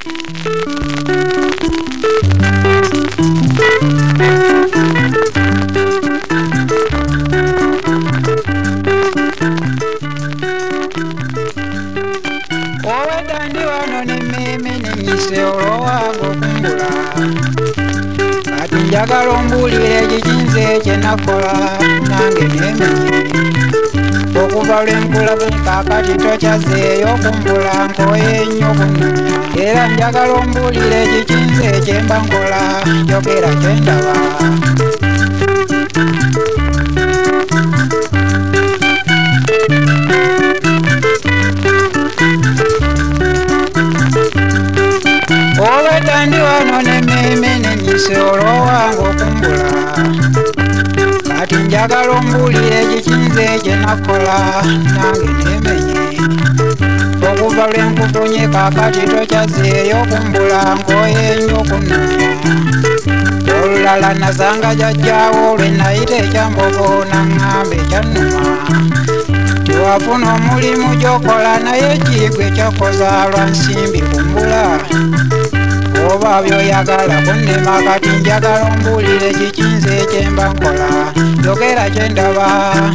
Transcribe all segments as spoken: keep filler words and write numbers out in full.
Owedandi wano ne mimi nenyise olwowango kumbula kati njagala ombulire ekikinze kyenakola nange nemenye okuva lwenkulabe kakati tokyazeeyo kumbula nkoye nnyo kunnumya era njagala ombulire ekikinze kyemba nkola njogera kyendaba Owedandi wano ne mimi nenyise olwowango kumbula kati njagala ombulire ekikinze kyenakola nange nemenye okuva lwenkufunye kakati tokyazeeyo kumbula nkoye nnyo kunnumya olulala nasanga jajjaawo lwe nayita ekyambogo naŋŋamba ekyannuma tiwafuna omulimu gyokola naye kiigwe kyakoza lwa nsimbi kumbula oba byoyagala kunnema kati njagala ombulire ekikinze kyemba nkola njogera kyendaba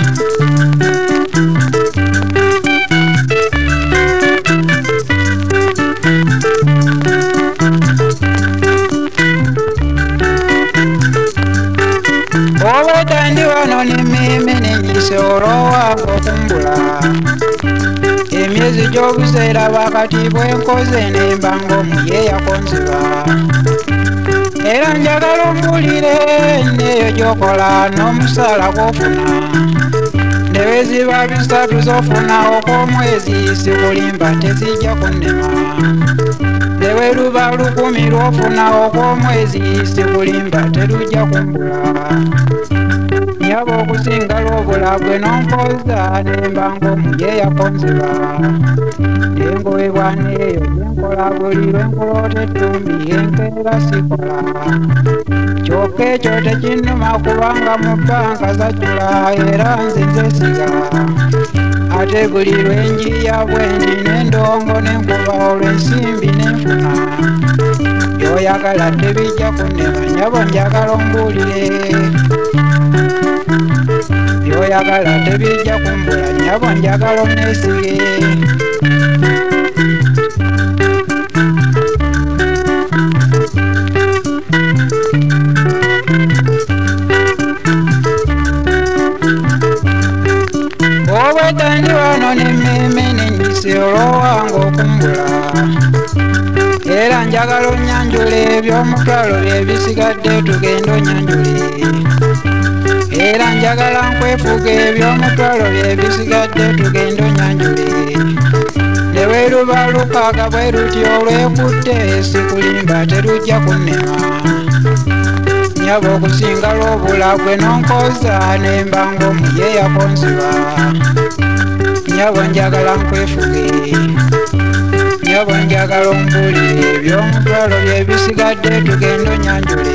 Owedandi wano ne mimi nenyise olwowango kumbula emyezi gy'obuseera bakati bwenkoze nembanga omuyeeya konziba era njagala ombulire neeyo gyokola n'omusaala gw'ofuna neweziba bisatu z'ofuna okw'omwezi sikulimba tezijja kunnema newe luba lukumi lw'ofuna okw'omwezi sikulimba terujja kumbula nyaba okusinga lw'obula gwe n'onkoza nembanga omuyeeya konziba nengoyebwa neeyo gyenkola buli lwenkuloota ettumbi enkeera sikola kyokka ekyo tekinnuma kubanga mu bbanka zajjula era nzinze siga ate buli lwenjiya bwendi n'endongo n'enkuba olw'ensimbi n'enfuna byoyagala tebijja kunnema nyabo njagala ombulire byoyagala tebijja kumbula nyabo njagala onneesige Owedandi wano ne mimi nenyise olwowango kumbula era njagala onnyanjule eby'omutwalo bye bisigadde tugenda onnyanjule era njagala nkwefuga eby'omutwalo bye bisigadde tugenda onnyanjule newe luba lukaaga bwe luti olwekutte sikulimba terujja kunnema nyaba okusinga lw'obula gwe n'onkoza nembanga omuyeeya konziba nyabo njagala nkwefuge nyabo njagala ombulire eby'omutwalo bye bisigadde tugenda onnyanjule